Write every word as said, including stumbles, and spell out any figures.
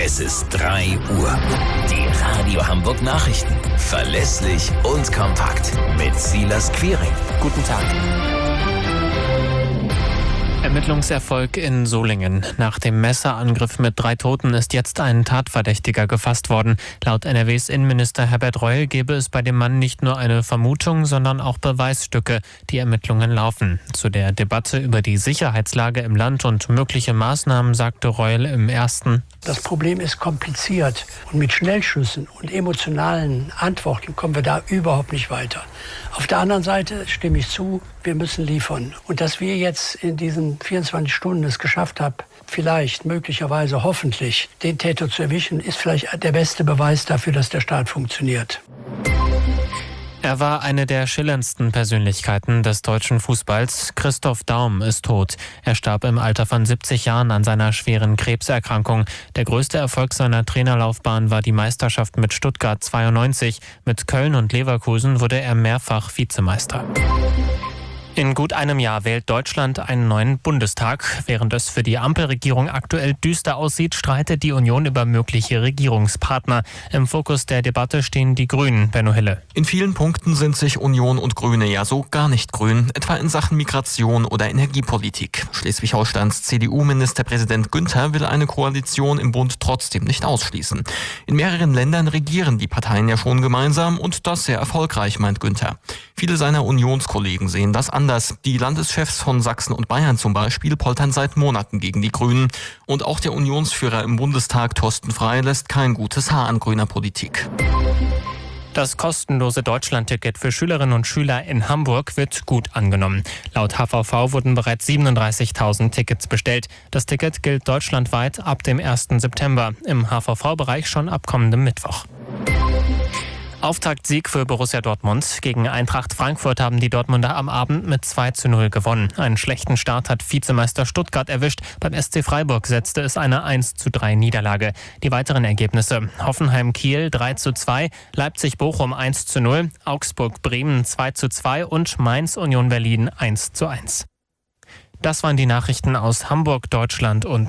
Es ist drei Uhr. Die Radio Hamburg Nachrichten. Verlässlich und kompakt. Mit Silas Quiring. Guten Tag. Ermittlungserfolg in Solingen. Nach dem Messerangriff mit drei Toten ist jetzt ein Tatverdächtiger gefasst worden. Laut N R Ws Innenminister Herbert Reul gebe es bei dem Mann nicht nur eine Vermutung, sondern auch Beweisstücke. Die Ermittlungen laufen. Zu der Debatte über die Sicherheitslage im Land und mögliche Maßnahmen sagte Reul im ersten: Das Problem ist kompliziert und mit Schnellschüssen und emotionalen Antworten kommen wir da überhaupt nicht weiter. Auf der anderen Seite stimme ich zu, wir müssen liefern. Und dass wir jetzt in diesen vierundzwanzig Stunden es geschafft haben, vielleicht, möglicherweise, hoffentlich den Täter zu erwischen, ist vielleicht der beste Beweis dafür, dass der Staat funktioniert. Er war eine der schillerndsten Persönlichkeiten des deutschen Fußballs. Christoph Daum ist tot. Er starb im Alter von siebzig Jahren an seiner schweren Krebserkrankung. Der größte Erfolg seiner Trainerlaufbahn war die Meisterschaft mit Stuttgart zweiundneunzig. Mit Köln und Leverkusen wurde er mehrfach Vizemeister. In gut einem Jahr wählt Deutschland einen neuen Bundestag. Während es für die Ampelregierung aktuell düster aussieht, streitet die Union über mögliche Regierungspartner. Im Fokus der Debatte stehen die Grünen. Benno Hille. In vielen Punkten sind sich Union und Grüne ja so gar nicht grün, etwa in Sachen Migration oder Energiepolitik. Schleswig-Holsteins C D U-Ministerpräsident Günther will eine Koalition im Bund trotzdem nicht ausschließen. In mehreren Ländern regieren die Parteien ja schon gemeinsam und das sehr erfolgreich, meint Günther. Viele seiner Unionskollegen sehen das anders. Die Landeschefs von Sachsen und Bayern zum Beispiel poltern seit Monaten gegen die Grünen. Und auch der Unionsführer im Bundestag, Thorsten Frey, lässt kein gutes Haar an grüner Politik. Das kostenlose Deutschlandticket für Schülerinnen und Schüler in Hamburg wird gut angenommen. Laut H V V wurden bereits siebenunddreißigtausend Tickets bestellt. Das Ticket gilt deutschlandweit ab dem ersten September, im H V V-Bereich schon ab kommendem Mittwoch. Auftaktsieg für Borussia Dortmund. Gegen Eintracht Frankfurt haben die Dortmunder am Abend mit zwei zu null gewonnen. Einen schlechten Start hat Vizemeister Stuttgart erwischt. Beim S C Freiburg setzte es eine eins zu drei Niederlage. Die weiteren Ergebnisse: Hoffenheim-Kiel drei zu zwei, Leipzig-Bochum eins zu null, Augsburg-Bremen zwei zu zwei und Mainz-Union Berlin eins zu eins. Das waren die Nachrichten aus Hamburg, Deutschland und